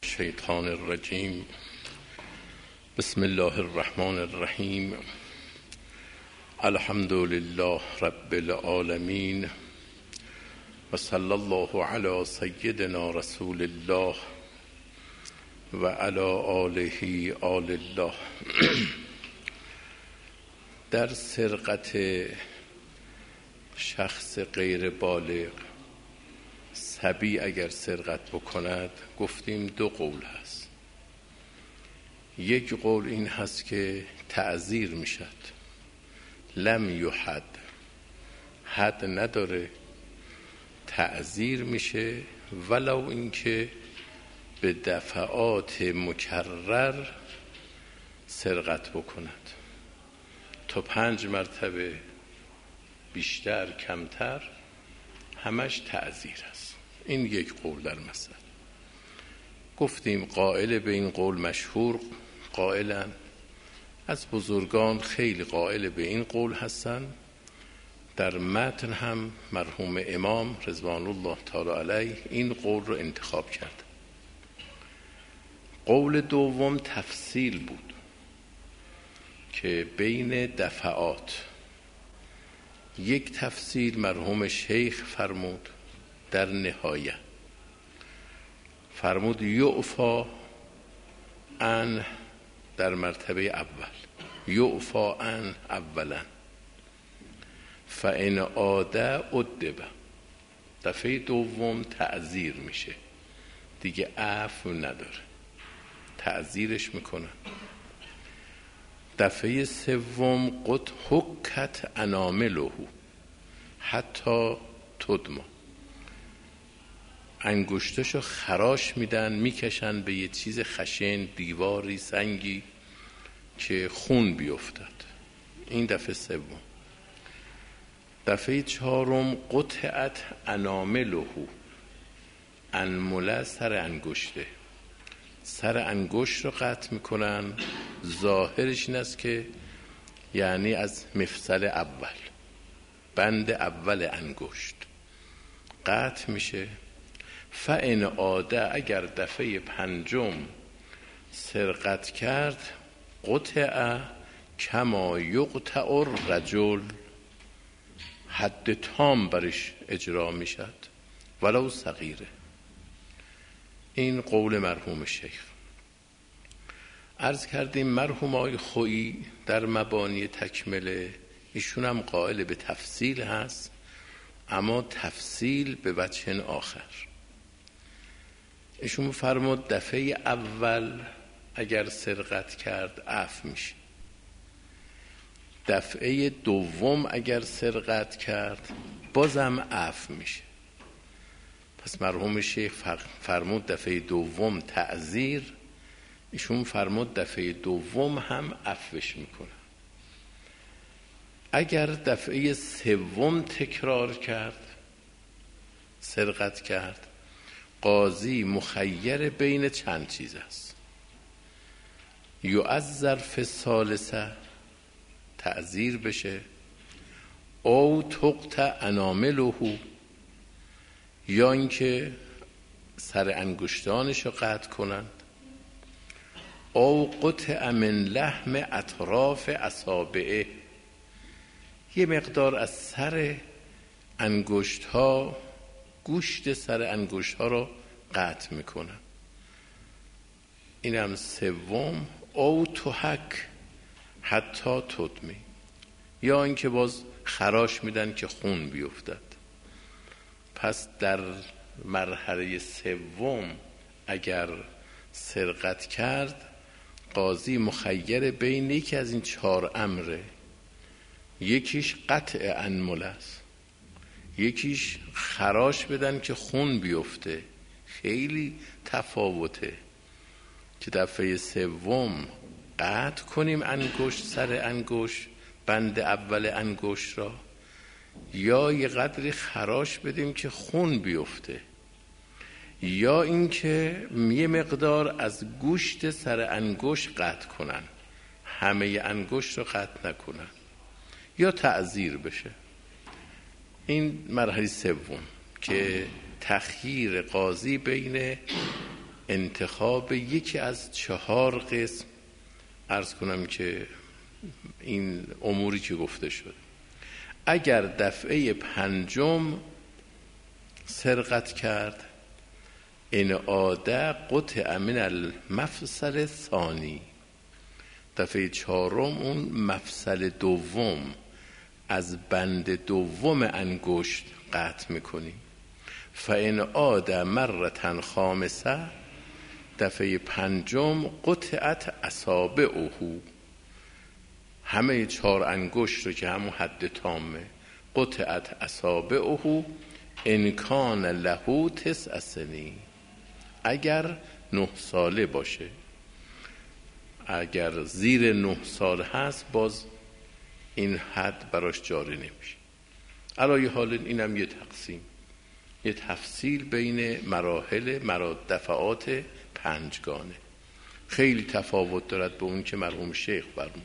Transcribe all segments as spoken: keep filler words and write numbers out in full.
الشیطان الرجیم. بسم الله الرحمن الرحیم. الحمد لله رب العالمین و صلی الله علی سیدنا رسول الله و علی آله آل الله. در سرقت شخص غیر بالغ، صبی اگر سرقت بکند، گفتیم دو قول هست. یک قول این هست که تعزیر میشد، لم یحد، حد نداره، تعزیر میشه، ولو اینکه به دفعات مکرر سرقت بکند، تا پنج مرتبه بیشتر کمتر همش تعزیر است. این یک قول در مسئله. گفتیم قائل به این قول مشهور قائلن، از بزرگان خیلی قائل به این قول هستن. در متن هم مرحوم امام رضوان الله تعالی علیه این قول رو انتخاب کرد. قول دوم تفصیل بود که بین دفعات، یک تفصیل مرحوم شیخ فرمود در نهایه، فرمود یعفا عن در مرتبه اول، یعفا عن اولا فان عاد عدب، دفعه دوم تعزیر میشه، دیگه عفو نداره، تعزیرش میکنن. دفعه سوم قد حکت انامله حتی تدما، انگشتاشو خراش میدن، میکشن به یه چیز خشن، دیواری، سنگی، که خون بیفتد. این دفعه سوم. دفعه چهارم قطعت انامله، انمله سر انگشته، سر انگشت رو قطع میکنن. ظاهرش این است که یعنی از مفصل اول، بند اول انگشت قطع میشه. فان عاده، اگر دفعه پنجم سرقت کرد، قطع کما یقطع الرجل، حد تام برش اجرا میشد ولو صغیره. این قول مرحوم شیخ. عرض کردیم مرحوم آقای خویی در مبانی تکمله، ایشون هم قائل به تفصیل هست، اما تفصیل به وجه آخر. ایشون فرمود دفعه اول اگر سرقت کرد عفو میشه، دفعه دوم اگر سرقت کرد بازم عفو میشه. پس مرحوم شیخ فرمود دفعه دوم تعزیر، ایشون فرمود دفعه دوم هم عفوش میکنه. اگر دفعه سوم تکرار کرد، سرقت کرد، قاضی مخیر بین چند چیز است. یعذر فی الثالثه، تعزیر بشه، او تقطع انامله، یا اینکه سر انگشتانش رو قطع کنند، او قطع من لحم اطراف اصابعه، یه مقدار از سر انگشت ها، گوشت سر انگشت ها رو قطع میکنن. این هم سوم. او تحک حتی تدمی، یا اینکه باز خراش میدن که خون بیفتد. پس در مرحله سوم اگر سرقت کرد، قاضی مخیر بین یکی از این چهار امره. یکیش قطع انمله است، یکیش خراش بدن که خون بیفته. خیلی تفاوته که دفعه سوم قطع کنیم انگشت، سر انگشت، بند اول انگشت را، یا یه قدری خراش بدیم که خون بیفته، یا اینکه یه مقدار از گوشت سر انگشت قطع کنن، همه انگشت رو قطع نکنن، یا تعزیر بشه. این مرحله سوم که تخییر قاضی بین انتخاب یکی از چهار قسم عرض کنم که این اموری که گفته شد. اگر دفعه پنجم سرقت کرد، ان عاده قطع من المفصل ثانی، دفعه چهارم اون مفصل دوم از بند دوم انگشت قطع میکنیم. فان عاده مرة خامسه، دفعه پنجم قطعت اصابعه، همه چهار انگشت رو که همون حد تامه، قطعت اصابعه ان کان له تسع سنین، اگر نه ساله باشه. اگر زیر نه سال هست باز این حد براش جاری نمیشه. علای حال اینم یه تقسیم، یه تفصیل بین مراحل مراد دفعات پنجگانه، خیلی تفاوت دارد به اون که مرحوم شیخ فرمود.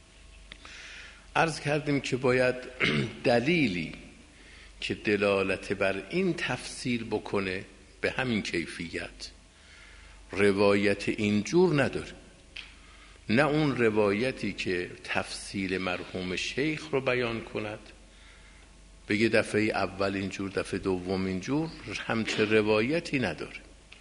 عرض کردیم که باید دلیلی که دلالت بر این تفصیل بکنه به همین کیفیت، روایت اینجور نداره، نه اون روایتی که تفصیل مرحوم شیخ رو بیان کند، بگه دفعه اول اینجور دفعه دوم اینجور، همچه روایتی نداره.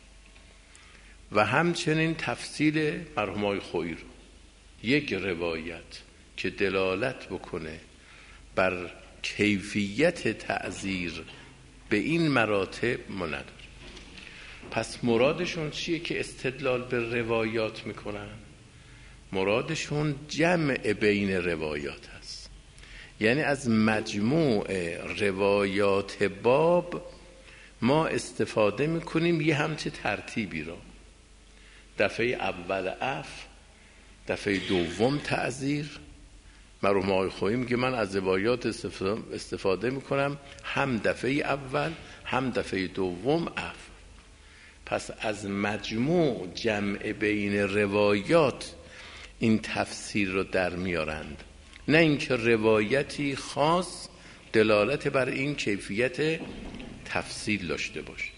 و همچنین تفصیل مرحوم آقای خویی رو، یک روایت که دلالت بکنه بر کیفیت تعزیر به این مراتب ما نداره. پس مرادشون چیه که استدلال به روایات میکنن؟ مرادشون جمع بین روایات هست، یعنی از مجموع روایات باب ما استفاده میکنیم یه همچه ترتیبی را، دفعه اول عفو، دفعه دوم تعزیر. مرحوم آقای خویی میگه من از روایات استفاده میکنم هم دفعه اول هم دفعه دوم عفو. پس از مجموع جمع بین روایات این تفسیر رو در میارند، نه اینکه روایتی خاص دلالت بر این کیفیت تفصیل داشته باشه.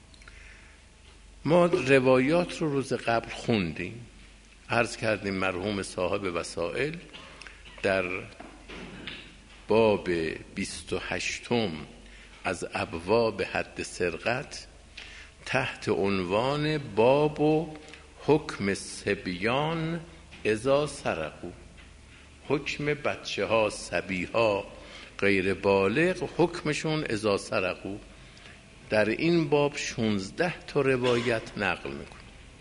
ما روایات رو روز قبل خوندیم، عرض کردیم مرحوم صاحب وسائل در باب بیست و هشتم از ابواب حد سرقت تحت عنوان باب و حکم صبیان اذا سرقوا، حکم بچه ها صبی ها غیر بالغ حکمشون اذا سرقوا، در این باب شانزده تا روایت نقل میکنه.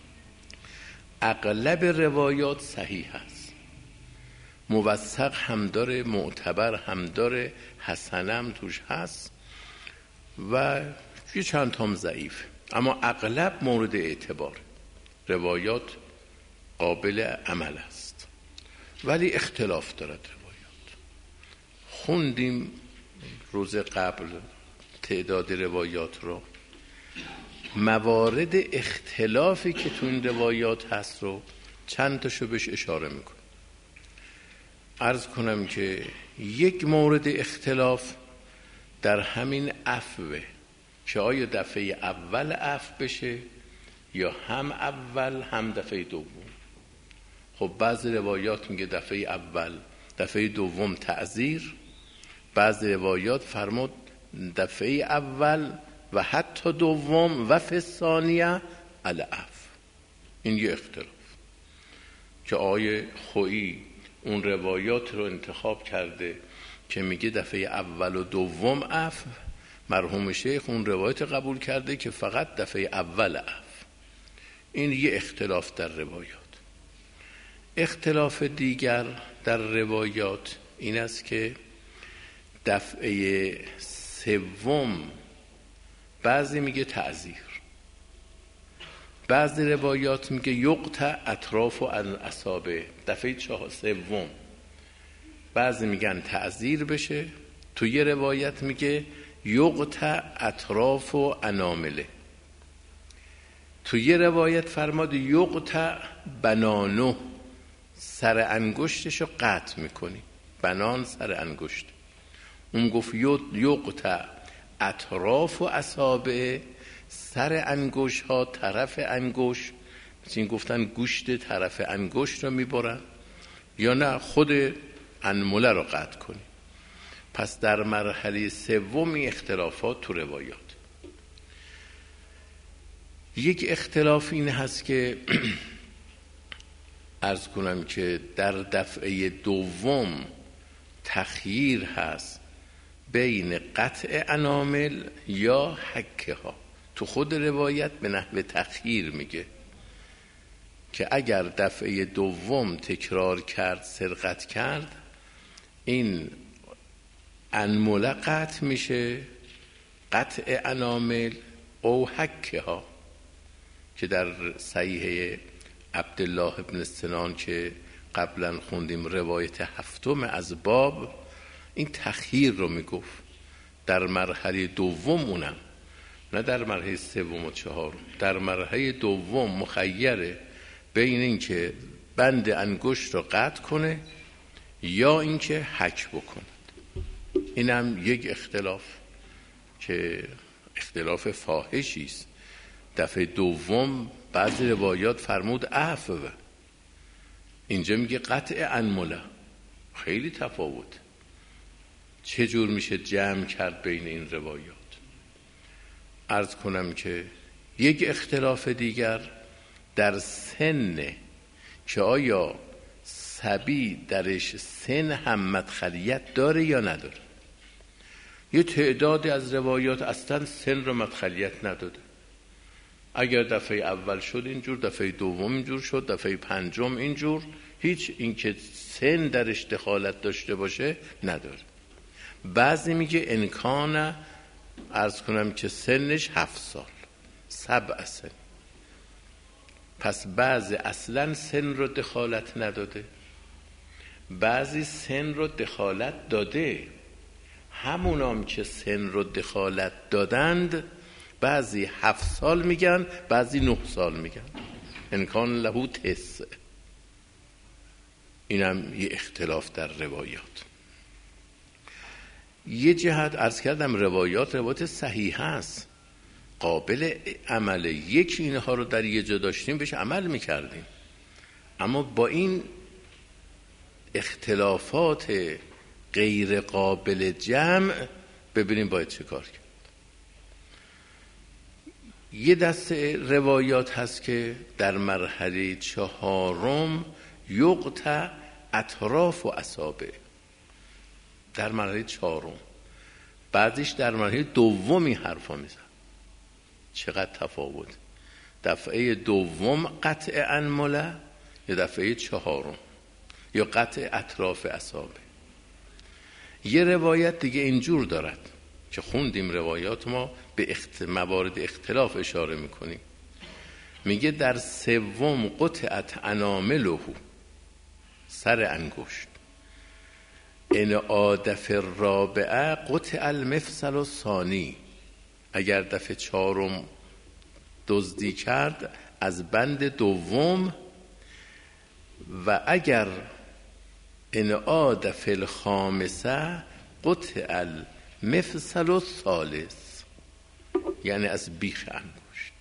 اغلب روایات صحیح هست، موثق هم داره، معتبر هم داره، حسن هم توش هست و یه چند تام ضعیف، اما اغلب مورد اعتبار، روایات قابل عمل است. ولی اختلاف دارد روایات. خوندیم روز قبل تعداد روایات رو، موارد اختلافی که تو این روایات هست رو چند تاشو بهش اشاره میکنم. عرض کنم که یک مورد اختلاف در همین عفوه که آیا دفعه اول عفو بشه یا هم اول هم دفعه دوم. خب بعضی روایات میگه دفعه اول، دفعه دوم تعزیر، بعضی روایات فرمود دفعه اول و حتی دوم و فی الثانیه العفو. این یه اختلاف که آقای خویی اون روایات رو انتخاب کرده که میگه دفعه اول و دوم عفو، مرحوم شیخ اون روایت قبول کرده که فقط دفعه اول عفو. این یه اختلاف در روایات. اختلاف دیگر در روایات این است که دفعه سوم بعضی میگه تعزیر، بعضی روایات میگه یقطع اطراف و اصابع، دفعه چهار سوم بعضی میگن تعزیر بشه، تو یه روایت میگه یقطع اطراف و انامله، تو یه روایت فرماد یقطع بنانو، سر انگشتشو قطع میکنی، بنان سر انگشت. اون گفت یقطع اطراف و اصابع، سر انگشت ها، طرف انگشت، مثل این گفتن گوشت طرف انگشت رو میبرن، یا نه خود انمله رو قطع کنیم. پس در مرحله سوم اختلافات تو روایات. یک اختلاف این هست که عرض کنم که در دفعه دوم تخییر هست بین قطع انامل یا حکه ها. تو خود روایت به نحو تخییر میگه که اگر دفعه دوم تکرار کرد، سرقت کرد، این انمله قطع میشه، قطع انامل او حکه ها، که در صحیح عبدالله ابن سنان که قبلا خوندیم روایت هفتم از باب، این تخییر رو میگفت در مرحله دوم، اونم نه در مرحله سوم و چهارم، در مرحله دوم مخیره بین این که بند انگشت رو قطع کنه یا اینکه حک بکنه. اینم یک اختلاف که اختلاف فاحشی است. دفعه دوم بعضی روایات فرمود عفو، اینجا میگه قطع انمله. خیلی تفاوت. چه جور میشه جمع کرد بین این روایات؟ عرض کنم که یک اختلاف دیگر در سن، که آیا صبی درش سن هم مدخلیت داره یا نداره. یه تعدادی از روایات اصلا سن رو مدخلیت نداده. اگر دفعه اول شد اینجور، دفعه دوم اینجور شد، دفعه پنجم اینجور، هیچ اینکه سن درش دخالت داشته باشه نداره. بعضی میگه امکانه، عرض کنم که سنش هفت سال، سبع سن. پس بعضی اصلا سن رو دخالت نداده، بعضی سن رو دخالت داده. همونام که سن رو دخالت دادند، بعضی هفت سال میگن، بعضی نه سال میگن. امکان لهو تسع. اینم یه اختلاف در روایات. یه جهت عرض کردم روایات روایات صحیح هست، قابل عمله. یکی اینها رو در یه جا داشتیم بهش عمل میکردیم، اما با این اختلافات غیر قابل جمع ببینیم باید چه کار کرد. یه دست روایات هست که در مرحله چهارم یقطع اطراف و اصابع، در مرحله چهارم، بعدش در مرحله دومی حرفا میزن. چقدر تفاوت. دفعه دوم قطع انمله یا دفعه چهارم، یا قطع اطراف اصابع. یه روایت دیگه اینجور دارد که خوندیم روایات ما به اخت... موارد اختلاف اشاره میکنیم. میگه در سوم قطعت انامله، سر انگشت، ان عادف الرابعه قطع المفصل الثانی، اگر دفعه چهارم دزدی کرد از بند دوم، و اگر ان عادف الخامسه قطع المفصل الثالث، یعنی از بیخ انگشت.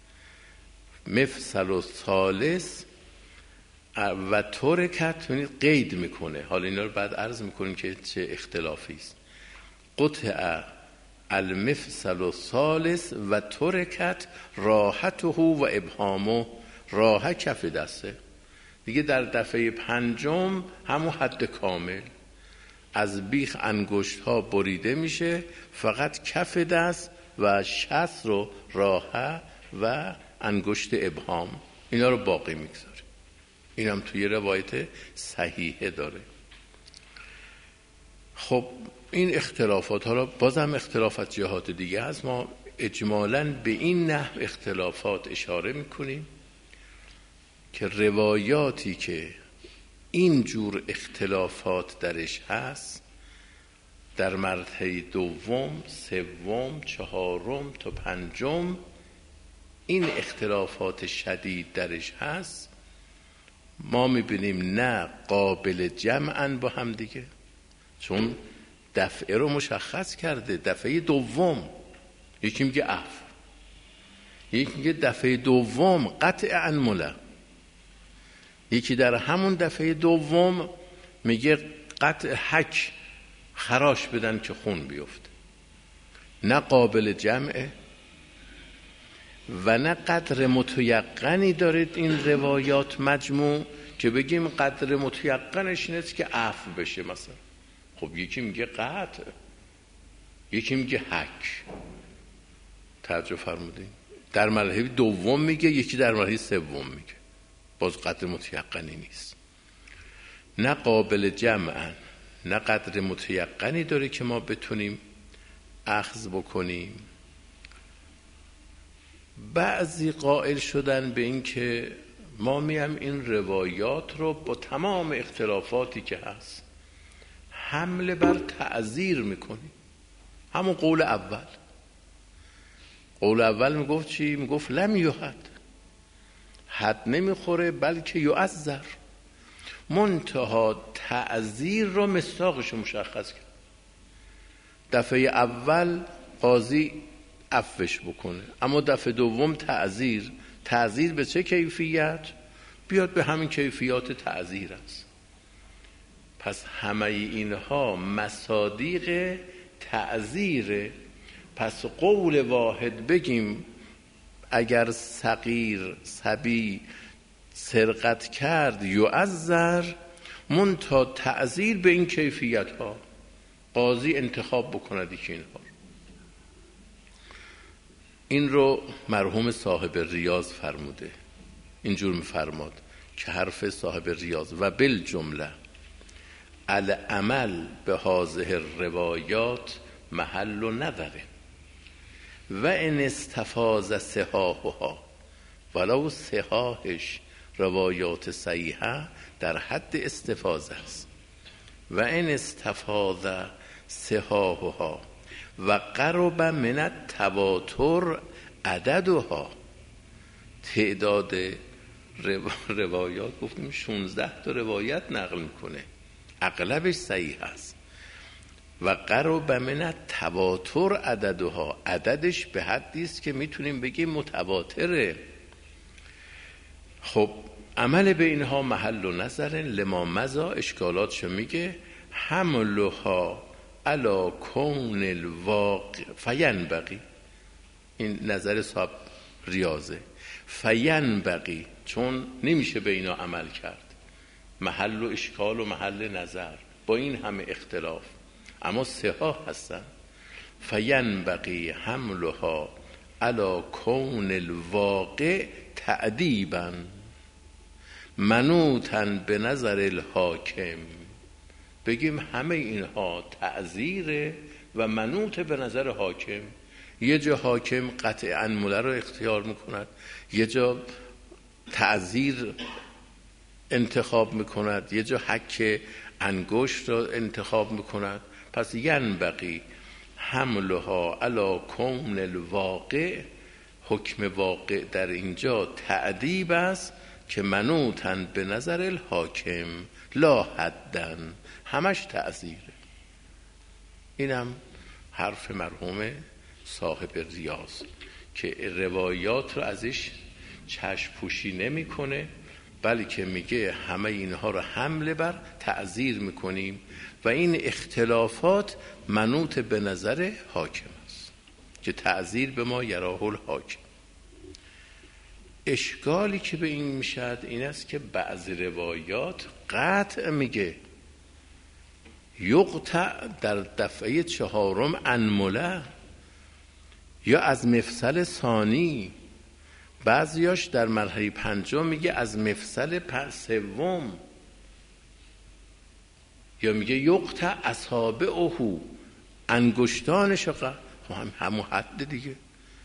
مفصل الثالث و ترکت، یعنی قید میکنه. حالا اینا رو بعد عرض میکنیم که چه اختلافی است. قطع المفصل الثالث و ترکت راحته و ابهامه، راه کف دسته. دیگه در دفعه پنجم همون حد کامل از بیخ انگشت ها بریده میشه، فقط کف دست و شست رو راحه و انگشت ابهام، اینا رو باقی میگذاره. این هم توی روایت صحیحه داره. خب این اختلافات، حالا بازم اختلافات جهات دیگه هست، ما اجمالاً به این نحو اختلافات اشاره میکنیم که روایاتی که این جور اختلافات درش هست، در مرحله دوم، سوم، چهارم تا پنجم این اختلافات شدید درش هست، ما میبینیم نه قابل جمعن با هم دیگه، چون دفعه رو مشخص کرده. دفعه دوم یکی میگه عفو، یکی میگه دفعه دوم قطع انمله، یکی در همون دفعه دوم میگه قطع حک، خراش بدن که خون بیفته. نه قابل جمعه و نه قدر متیقنی دارید این روایات مجموع که بگیم قدر متیقنش اینه که عفو بشه مثلا. خب یکی میگه قطع، یکی میگه حک. توجه فرمودین؟ در مرحله دوم میگه، یکی در مرحله سوم میگه، باز قدر متیقنی نیست. نه قابل جمعن نه قدر متیقنی داره که ما بتونیم اخذ بکنیم. بعضی قائل شدن به این که ما میم این روایات رو با تمام اختلافاتی که هست حمله بر تعذیر میکنیم. همون قول اول. قول اول میگفت چی؟ میگفت لم یحد، حد نمیخوره بلکه یعذر. منتها تعذیر رو مصداقش مشخص کرد. دفعه اول قاضی عفوش بکنه، اما دفعه دوم تعذیر. تعذیر به چه کیفیت؟ بیاد به همین کیفیات تعذیر است. پس همه اینها مصادیق تعذیره. پس قول واحد بگیم اگر صغیر صبی سرقت کرد یعذر، منتها تعذیر به این کیفیت ها. قاضی انتخاب بکند که اینها. این رو مرحوم صاحب ریاض فرموده، اینجور میفرماد که حرف صاحب ریاض و بالجمله العمل به هذه الروایات محل و نظره و ان استفاض صحاحها، ولو صحاحش روایات صحیحه در حد استفاضه است. و ان استفاض صحاحها و قرب من التواتر عددها، تعداد روایات گفتیم شانزده تا روایت نقل میکنه، اغلبش صحیح است. و قرب من التواتر عددها، عددش به حدی است که میتونیم بگیم متواتره. خب عمل به اینها محل و نظر لما مزا، اشکالاتشو میگه. حملها علا کون الواقع فینبغی، این نظر صاحب ریاضه. فینبغی، چون نمیشه به اینا عمل کرد، محل و اشکال و محل نظر با این همه اختلاف، اما صحاح هستن. فینبغی حملها علا کون الواقع تعدیبا منوطا به نظر الحاکم. بگیم همه اینها تعذیره و منوط به نظر حاکم. یه جا حاکم قطع انمله رو اختیار میکند، یه جا تعذیر انتخاب میکند، یه جا حک انگشت رو انتخاب میکند. پس ینبغی حملها علی کون الواقع، حکم واقع در اینجا تعدیب است که منوطن به نظر الحاکم لا حدن، همش تعذیره. اینم حرف مرحوم صاحب ریاض که روایات رو ازش چشم پوشی نمی کنه، بلکه میگه همه اینها رو حمله بر تعذیر میکنیم و این اختلافات منوط به نظر حاکم است که تعذیر به ما یراه الحاکم. اشکالی که به این میشد این است که بعضی روایات قطع میگه یقطع در دفعه چهارم انمله یا از مفصل ثانی، بعضیاش در مرحله پنجم میگه از مفصل سوم، یا میگه یقطع اصابعه، انگشتانش هم همون حد دیگه.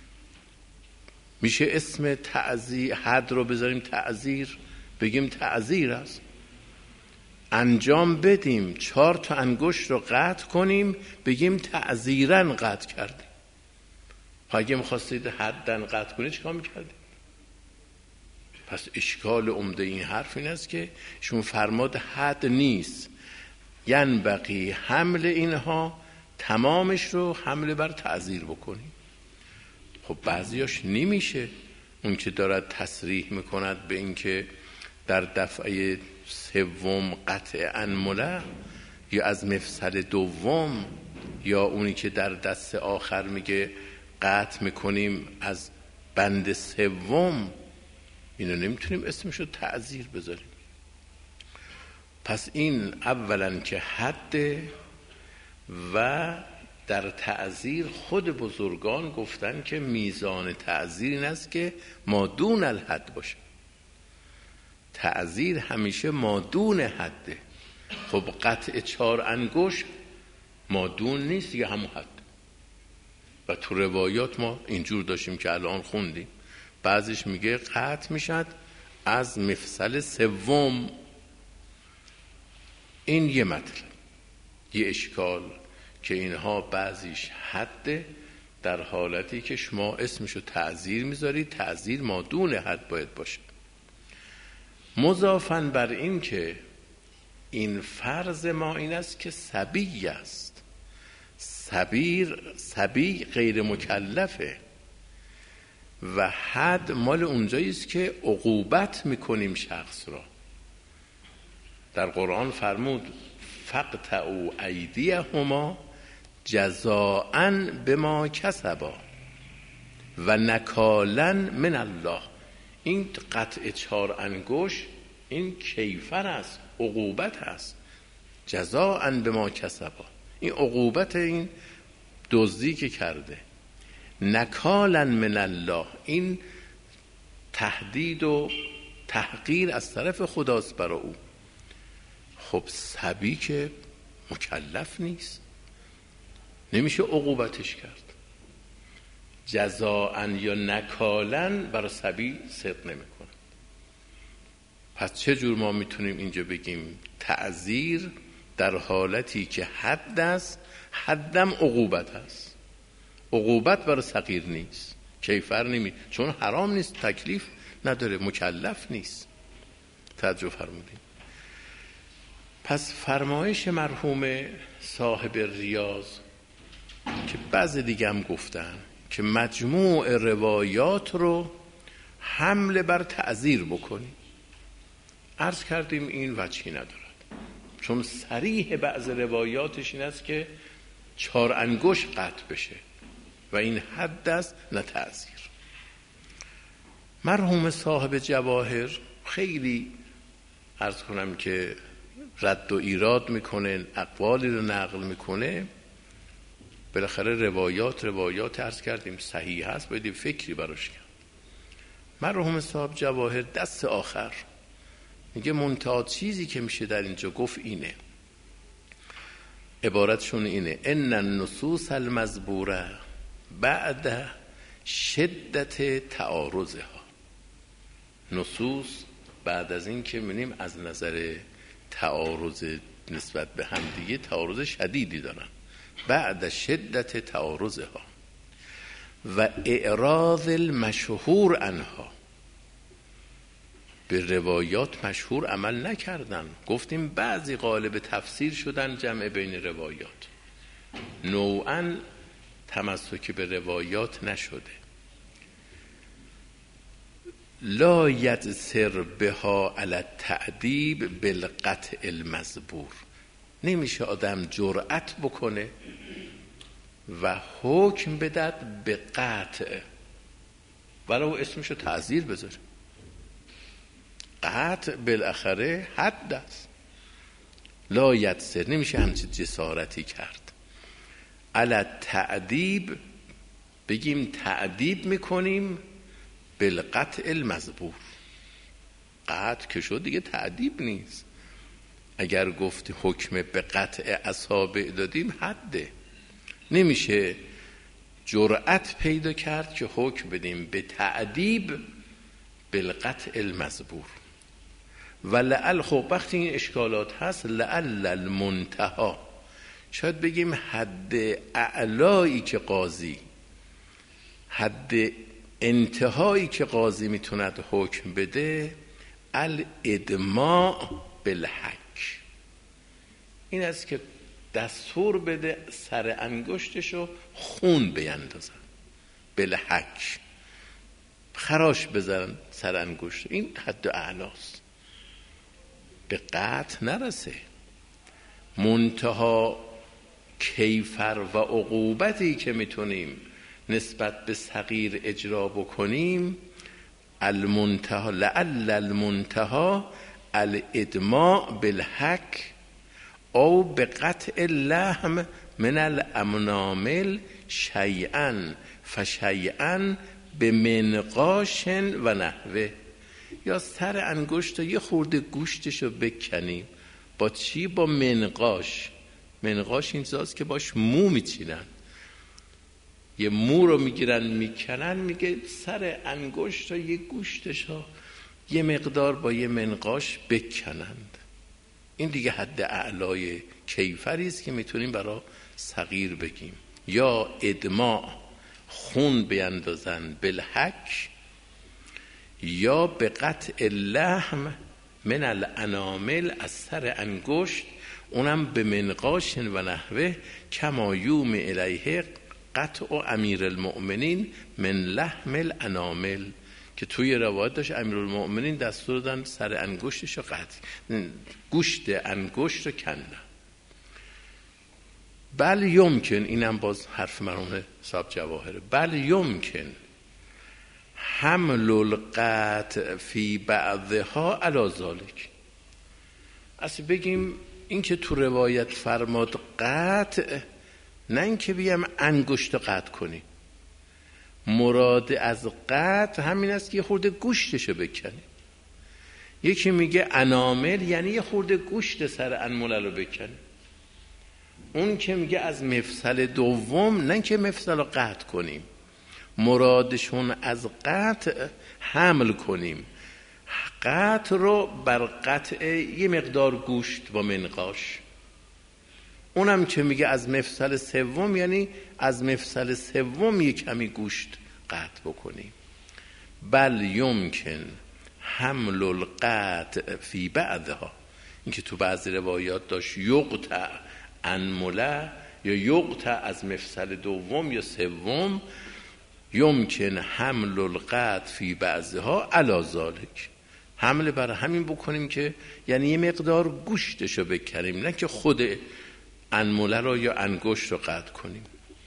میشه اسم تعذیر حد رو بذاریم تعذیر، بگیم تعذیر است، انجام بدیم چهار تا انگشت رو قطع کنیم بگیم تعذیرن قطع کردیم. اگه میخواستید حدن قطع کنید چیکار میکردید؟ پس اشکال عمده این حرف این است که شما فرماد حد نیست، یعنی بقیه حمل اینها تمامش رو حمله بر تعذیر بکنیم. خب بعضیاش نمیشه. اون که دارد تصریح میکند به این که در دفعه سوم قطع انمله یا از مفصل دوم، یا اونی که در دست آخر میگه قطع میکنیم از بند سوم، اینو نمیتونیم اسمشو تعزیر بذاریم. پس این اولا که حد، و در تعزیر خود بزرگان گفتن که میزان تعزیر این است که ما دون الحد باشه. تعزیر همیشه ما دون حده. خب قطع چهار انگشت ما دون نیست، یه همون حد. و تو روایات ما اینجور داشتیم که الان خوندیم، بعضیش میگه قطع میشد از مفصل سوم. این یه مطلب، یه اشکال که اینها بعضیش حده، در حالتی که شما اسمشو تعزیر میذارید، تعزیر ما دون حد باید باشه. مضافاً بر این که این فرض ما این است که صبی است. صبیر صبی غیر مکلفه و حد مال اونجایی است که عقوبت میکنیم شخص را. در قرآن فرمود فقطعوا ایدیهما جزاء بما کسبا و نکالا من الله. این قطع چهار انگشت این کیفر است، عقوبت است. جزاء بما کسبا، این عقوبت این دزدی که کرده. نکالا من الله، این تهدید و تحقیر از طرف خداست برای او. خب صبی که مکلف نیست، نمیشه عقوبتش کرد. جزاء یا نکالا برای صبی صدق نمیکنه. پس چه جور ما میتونیم اینجا بگیم تعزیر در حالتی که حد است، حدم عقوبت است. عقوبت برای صغیر نیست، کیفر نمی، چون حرام نیست، تکلیف نداره، مکلف نیست. توجه فرمودین. پس فرمایش مرحوم صاحب ریاض که بعض دیگه هم گفتن که مجموع روایات رو حمل بر تعزیر بکنیم، عرض کردیم این وجهی ندارد، چون صریح بعض روایاتش این است که چهار انگشت قطع بشه و این حد است نه تعزیر. مرحوم صاحب جواهر خیلی عرض کنم که رد و ایراد میکنه، اقوالی رو نقل میکنه. بالاخره روایات روایات عرض کردیم صحیح هست، باید فکری براش کرد. مرحوم صاحب جواهر دست آخر میگه منتها چیزی که میشه در اینجا گفت اینه، عبارتشون اینه: ان النصوص المزبوره بعد شدت تعارضها. نصوص بعد از این که می‌بینیم از نظر تعارض نسبت به هم دیگه تعارض شدیدی دارن، بعد شدت تعارضها و اعراض المشهور عنها، به روایات مشهور عمل نکردن. گفتیم بعضی قالب تفسیر شدن جمع بین روایات، نوعاً تمسک به روایات نشده. لا یجسر بها علی التعدیب بالقطع المزبور. نمیشه آدم جرأت بکنه و حکم بدد به قطع ولو اسمشو تعزیر بذاره. قطع بالاخره حد است. لا یجسر، نمیشه همچین جسارتی کرد. علی التعدیب، بگیم تعدیب میکنیم بالقطع المزبور. قطع که شد دیگه تعدیب نیست. اگر گفت حکم به قطع اصابع دادیم حده، نمیشه جرأت پیدا کرد که حکم بدیم به تعدیب بالقطع المزبور. و لعل، خب وقتی این اشکالات هست، لعل المنتهی، شاید بگیم حد اعلایی که قاضی، حد انتهایی که قاضی میتوند حکم بده، الادماء بالحک، این است که دستور بده سر انگشتشو خون بیندازن. بالحک، خراش بزن سر انگشت. این حد اعلاست، به قطع نرسه. منتها کیفر و عقوبتی که میتونیم نسبت به صغیر اجرا بکنیم، المنتها لعل المنتها الادماء بالحک او بقطع اللحم من الامنامل شیئا فشیئا به منقاش و نحوه. یا سر انگشت یه خورده گوشتشو بکنیم. با چی؟ با منقاش. منقاش این چیزاست که باش مو میچینن. یه مو رو میگیرن میکنن، میگه سر انگشت و یه گوشتشو یه مقدار با یه منقاش بکنند. این دیگه حد اعلای کیفری است که میتونیم برای صغیر بگیم. یا ادماء، خون بیندازن بالحک، یا به قطع اللحم من الانامل، از سر انگشت، اونم به منقاش و نحوه کما یوم الیه قطع امیر المؤمنین من لحم الانامل، که توی روایت داشت امیر المؤمنین دستور دادن سر انگشتش رو قطع، گوشت انگشت رو کندن. بل یمکن، اینم باز حرف مرحوم صاحب جواهره، بل یمکن حمل القطع فی بعضها علی ذلک. اصلا بگیم این که تو روایت فرماد قطع، نه این که بگیم انگشت قطع کنی. مراد از قطع همین است که یه خورده گوشتشو بکنی. یکی میگه انامل یعنی یه خورده گوشت سر انمله رو بکنی. اون که میگه از مفصل دوم، نه که مفصل رو قطع کنیم، مرادشون از قطع حمل کنیم. قطع رو بر قطع یه مقدار گوشت با منقاش. اونم که میگه از مفصل سوم، یعنی از مفصل سوم یک کمی گوشت قطع بکنیم. بل یمکن حمل القطع فی بعضها، این که تو بعضی روایات داشت یقطع انمله یا یقطع از مفصل دوم یا سوم، یمکن حمل القطع فی بعضها علی ذلک، حمل برای همین بکنیم که یعنی یه مقدار گوشتشو بکنیم، نه که خود انمله رو یا انگشت رو قطع کنیم.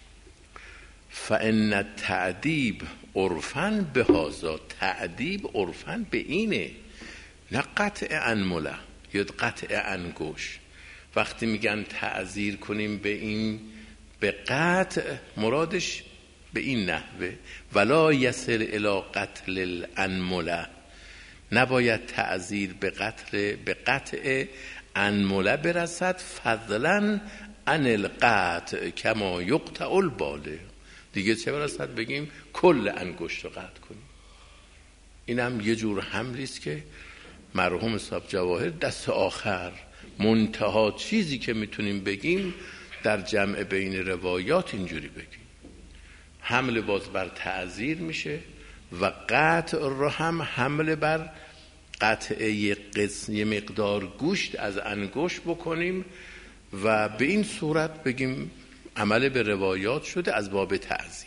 فان التعذیب عرفاً بهذا، تعذیب عرفاً به اینه، نه قطع انمله یا قطع انگشت. وقتی میگن تعذیر کنیم به این به قطع، مرادش به این نحوه ولا یصل الی قتل الانمله، نباید تعذیر به قتل به قطع انمله برسد، فضلا عن القطع کما یقطع الباله. دیگه چه برسد بگیم کل انگشت رو قطع کنیم. این هم یه جور حملی است که مرحوم صاحب جواهر دست آخر منتها چیزی که میتونیم بگیم در جمع بین روایات اینجوری بگیم. حمل باز بر تعذیر میشه و قطع رو هم حمل بر قطع یه قسم یه مقدار گوشت از انگشت بکنیم و به این صورت بگیم عمل به روایات شده از باب تعذیر.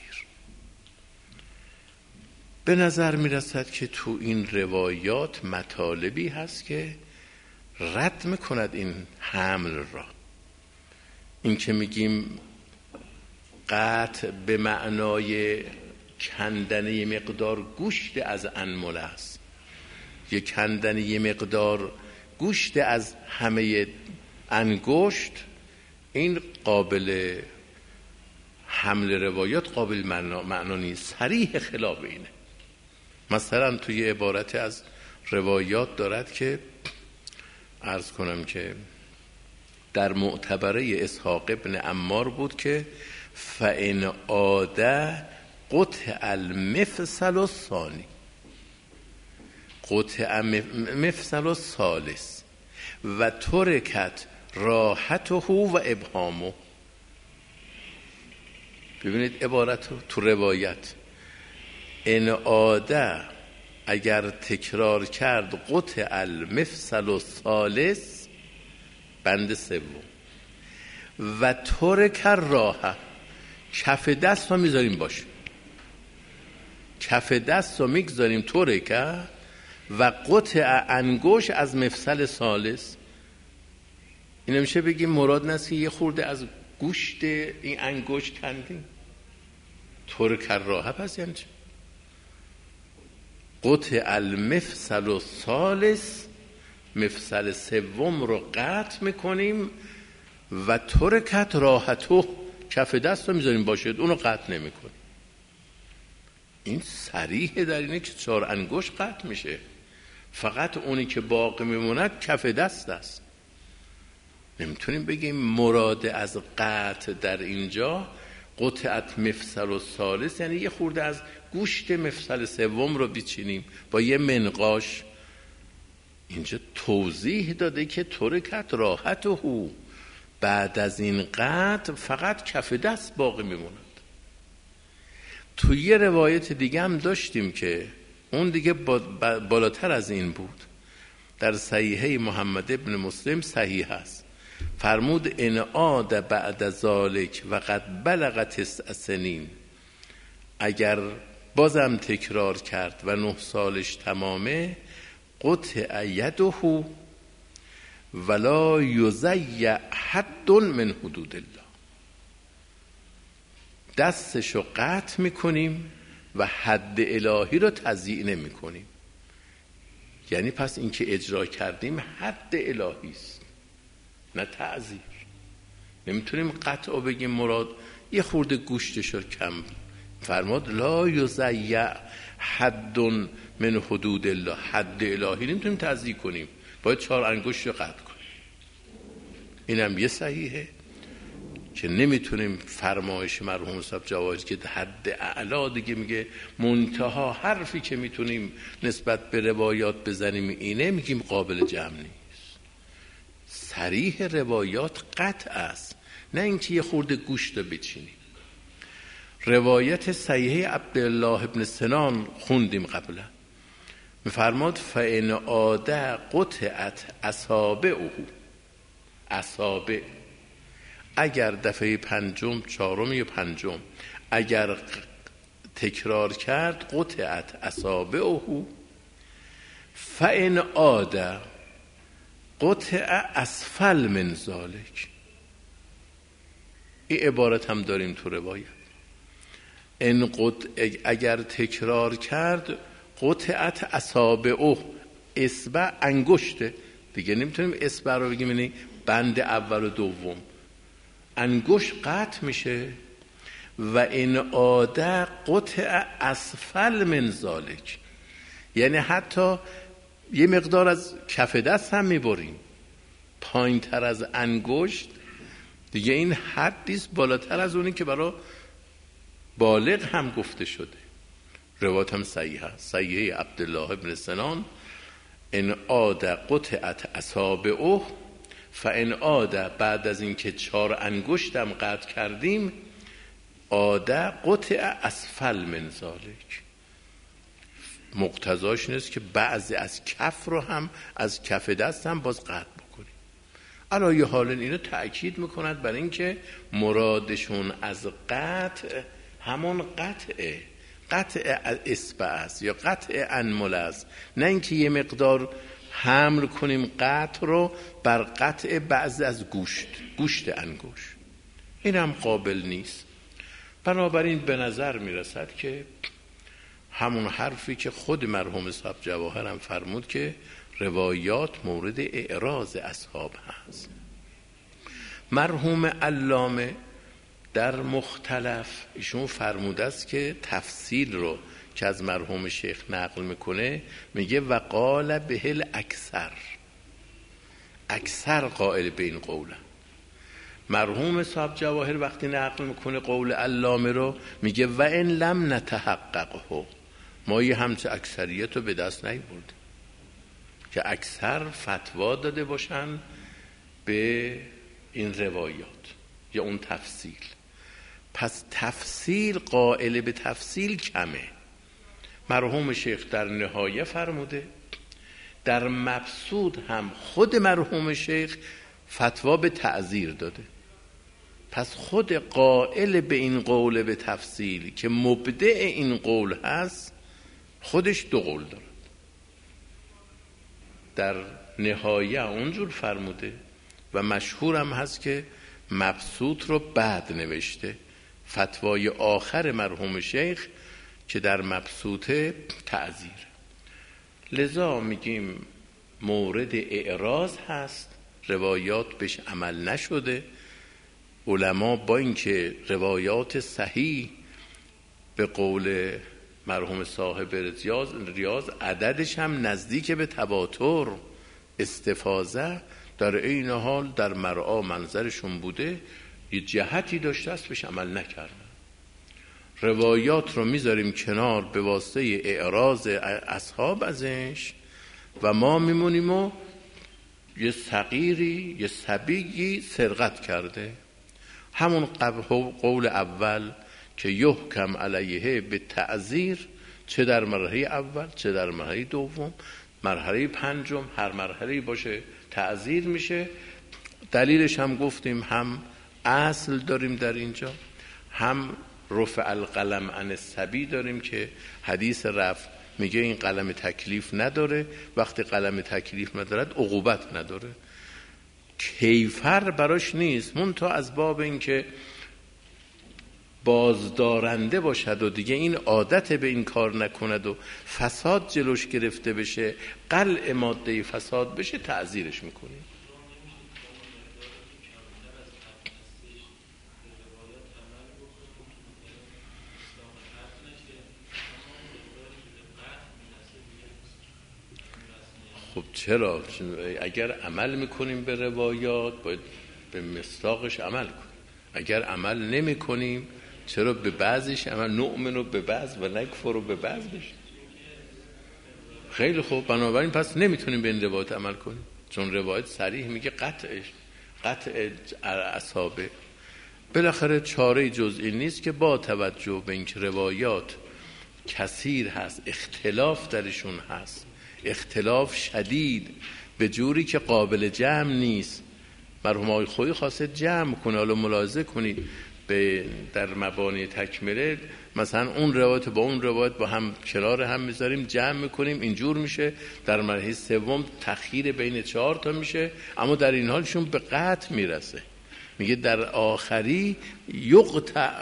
به نظر میرسد که تو این روایات مطالبی هست که رد میکند این حمل را. این که میگیم قطع به معنای کندن یه مقدار گوشت از انمله است، یه کندن یه مقدار گوشت از همه انگشت، این قابل حمل روایات قابل معنا, معنا نیست، صریح خلاف اینه. مثلا توی عبارت از روایات دارد که عرض کنم که در معتبره اسحاق ابن عمار بود که فإن عاد قطع المفصل الثانی، قطع مفصل الثالث و ترکت راحته و ابهامه. ببینید عبارت تو روایت، ان عاد اگر تکرار کرد قطع المفصل الثالث بند سوم و ترک راحه، کف دست ها میذاریم باشه، کف دست رو میگذاریم طوره که و قطع انگوش از مفصل ثالث. این میشه بگیم مراد نست که یه خورده از گوشت این انگوش کندیم طور کراهه. پس یعنی چه؟ قطع المفصل و ثالث، مفصل سوم رو قطع میکنیم و ترکت راحتو، کف دست رو میذاریم باشد، اونو قطع نمیکنیم. این صریح در اینه که چهار انگشت قطع میشه، فقط اونی که باقی میموند کف دست است. نمیتونیم بگیم مراد از قطع در اینجا قطعت مفصل و ثالث یعنی یه خورده از گوشت مفصل سوم رو بچینیم با یه منقاش. اینجا توضیح داده که ترکت راحت و هو، بعد از این قطع فقط کف دست باقی میموند. تو یه روایت دیگه هم داشتیم که اون دیگه بالاتر از این بود، در صحیحه محمد ابن مسلم صحیح است، فرمود ان عاد بعد ذالک و قد بلغ تسع سنین، اگر بازم تکرار کرد و نه سالش تمامه، قطع یده ولا یضیع حد من حدود الله، دستشو قطع میکنیم و حد الهی رو تضییع نمی کنیم. یعنی پس این که اجرا کردیم حد الهی است نه تعزیر. نمیتونیم قطع و بگیم مراد یه خورده گوشتشو کم. فرماد لا یضیع حد من حدود الله، حد الهی نمیتونیم تضییع کنیم، باید چهار انگشت رو قطع کنیم. اینم یه صحیحه که نمیتونیم فرمایش مرحوم صاحب جواهر که حد اعلا دیگه میگه منتها حرفی که میتونیم نسبت به روایات بزنیم اینه، میگیم قابل جمع نیست. صریح روایات قطع است، نه اینکه یه خورده گوشت رو بچینیم. روایت صحیحه عبدالله ابن سنان خوندیم قبلا، میفرماد فإن عاد قطعت اصابعه، اصابع اگر دفعه پنجم چهارم یا پنجم اگر تکرار کرد قطعت اصابعه، فإن عاد قطع اسفل من ذلک. این عبارت هم داریم تو روایت، ان قطع اگر تکرار کرد قطعت اصابعه، اصبع انگشته دیگه، نمیتونیم اصبع رو بگیم یعنی بند اول و دوم، انگشت قطع میشه. و این عاده قطع اسفل من ذالک، یعنی حتی یه مقدار از کف دست هم میبریم پایین تر از انگشت دیگه. این حدیث بالاتر از اونی که برای بالغ هم گفته شده. روایت هم صحیح است، صحیحه عبدالله ابن سنان، ان عاد قطعت اصابعه فان عاد، بعد از اینکه چهار انگشتم قطع کردیم، عاد قطع اسفل من ذالک، مقتضاش نیست که بعضی از کف رو هم از کف دست هم باز قطع بکنیم. علایه حال اینو تأکید میکند بر اینکه مرادشون از قطع همون قطعه قطع اصبع است یا قطع انمل است، نه اینکه یه مقدار حمل کنیم قطع رو بر قطع بعض از گوشت گوشت انگشت. این هم قابل نیست. بنابراین به نظر میرسد که همون حرفی که خود مرحوم صاحب جواهر هم فرمود که روایات مورد اعراض اصحاب هست. مرحوم علامه در مختلف ایشون فرموده است که تفصیل رو که از مرحوم شیخ نقل میکنه میگه وقال بهل اکثر، اکثر قائل به این قوله. مرحوم صاحب جواهر وقتی نقل میکنه قول علامه رو میگه و ان لم نتحققه، ما یه همچه اکثریت رو به دست نیاوردیم که اکثر فتوا داده باشن به این روایات یا اون تفصیل. پس تفصیل قائل به تفصیل کمه. مرحوم شیخ در نهایه فرموده، در مبسوط هم خود مرحوم شیخ فتوا به تعزیر داده. پس خود قائل به این قول به تفصیل که مبدع این قول هست خودش دو قول دارد. در نهایه اونجور فرموده و مشهورم هست که مبسوط رو بعد نوشته. فتوای آخر مرحوم شیخ که در مبسوطه تعذیر. لذا میگیم مورد اعراض هست، روایات بهش عمل نشده. علما با اینکه روایات صحیح به قول مرحوم صاحب ریاض, ریاض عددش هم نزدیک به تواتر استفاضه، در این حال در مرعا منظرشون بوده یه جهتی داشته است بهش عمل نکردن. روایات رو میذاریم کنار به واسطه اعراض اصحاب ازش و ما میمونیم و یه صغیری یه صبیی سرقت کرده. همون قول اول که یحکم علیه به تعذیر، چه در مرحله اول چه در مرحله دوم، مرحله پنجم هر مرحله باشه تعذیر میشه. دلیلش هم گفتیم، هم اصل داریم در اینجا، هم رفع القلم عن الصبی داریم که حدیث رفع میگه این قلم تکلیف نداره، وقتی قلم تکلیف ندارد عقوبت نداره، کیفر براش نیست، منتها از باب این که بازدارنده باشد و دیگه این عادت به این کار نکند و فساد جلوش گرفته بشه، قلع ماده فساد بشه، تعذیرش میکنیم. خب چرا؟ اگر عمل میکنیم به روایات باید به مصداقش عمل کنیم. اگر عمل نمی کنیم چرا به بعضش عمل؟ نؤمن به بعض و نکفر به بعض بشه. خیلی خوب، بنابراین پس نمیتونیم به این روایت عمل کنیم، چون روایت صریح میگه قطعش قطع اصحابه. بالاخره چاره جز این نیست که با توجه به اینکه روایات کثیر هست، اختلاف درشون هست، اختلاف شدید به جوری که قابل جمع نیست. مرحوم آقای خویی خواسته جمع کنه. حالا ملاحظه کنید به در مبانی تکمله مثلا اون روایت با اون روایت با هم کنار هم میذاریم، جمع میکنیم، اینجور میشه. در مرحله سوم تخییر بین چهار تا میشه، اما در این حالشون به قطع میرسه. میگه در آخری یقطع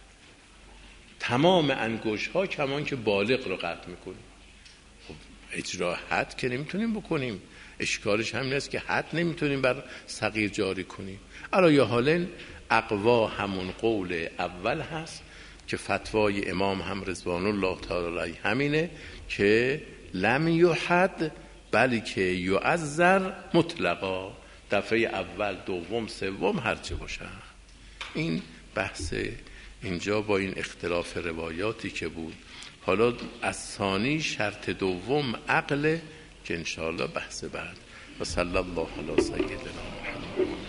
تمام انگوش ها کمان که بالغ رو قطع میکنیم. خب اجرا حد که نمیتونیم بکنیم، اشکالش همین است که حد نمیتونیم بر صغیر جاری کنیم. علی حالن اقوا همون قول اول هست که فتوای امام هم رضوان الله تعالی علیه همینه که لم یحد بلکه یعذر مطلقا، دفعه اول دوم سوم هرچه باشه. این بحث اینجا با این اختلاف روایاتی که بود. حالا از ثانی شرط دوم عقل که انشاءالله بحث بعد. و صلی الله علی سیدنا محمد.